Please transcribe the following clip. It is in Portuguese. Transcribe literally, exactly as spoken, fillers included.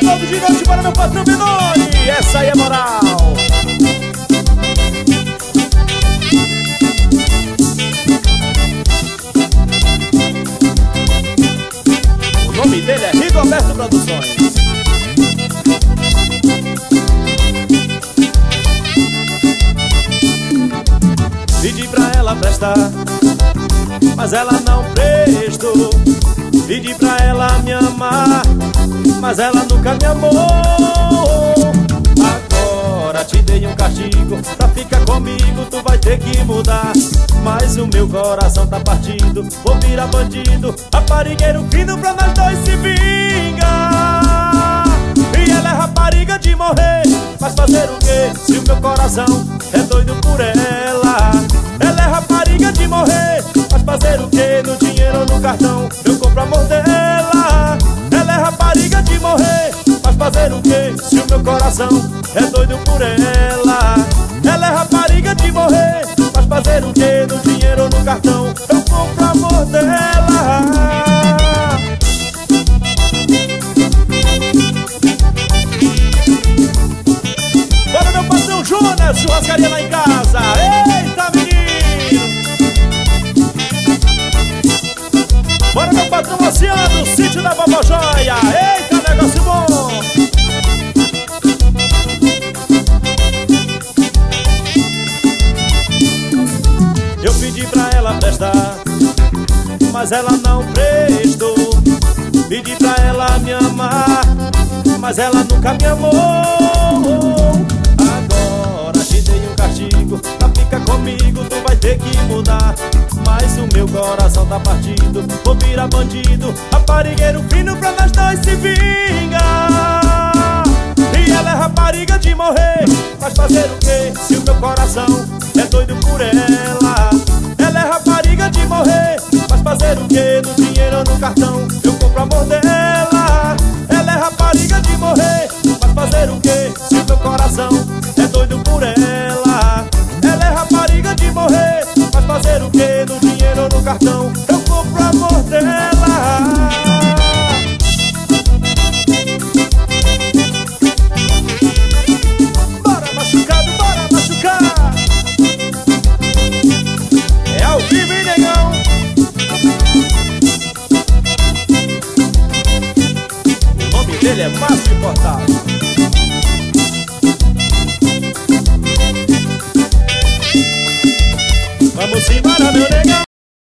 todo gigante para meu patrão Benoni. Essa aí é moral. O nome dele é Rigoberto Produções. Pedi pra ela prestar, mas ela não prestou. Pedi pra ela me amar, mas ela nunca me amou. Agora te dei um castigo, pra ficar comigo tu vai ter que mudar. Mas o meu coração tá partido, vou virar bandido, raparigueiro fino pra nós dois se vingar. E ela é rapariga de morrer, mas fazer o quê se o meu coração é doido por ela? Ela é rapariga de morrer, mas fazer o quê? No dinheiro ou no cartão eu compro amor dela. Ela é rapariga de morrer, mas fazer o quê se o meu coração é doido por ela? Ela é rapariga de morrer, mas fazer o quê? No dinheiro ou no cartão eu compro amor dela. Bora meu patrão Jonas, churrascaria lá em casa. Eita menino! Bora meu patrão Oceano, sítio da Vovó Joia. Eita, negócio bom! Eu pedi pra ela prestar, mas ela não prestou. Pedi pra ela me amar, mas ela nunca me amou. Agora te dei um castigo, pra ficar comigo tu vai ter que mudar. Mas o meu coração tá partido, vou virar bandido, raparigueiro fino pra nós dois se vingar. E ela é rapariga de morrer, mas fazer o quê se o meu coração é doido por ela? Ela é rapariga de morrer, mas fazer o quê? No dinheiro ou no cartão eu compro amor dela. Ela é rapariga de morrer, mas fazer o quê se o meu coração é doido por ela? Ela é rapariga de morrer, mas fazer o quê? No dinheiro ou no cartão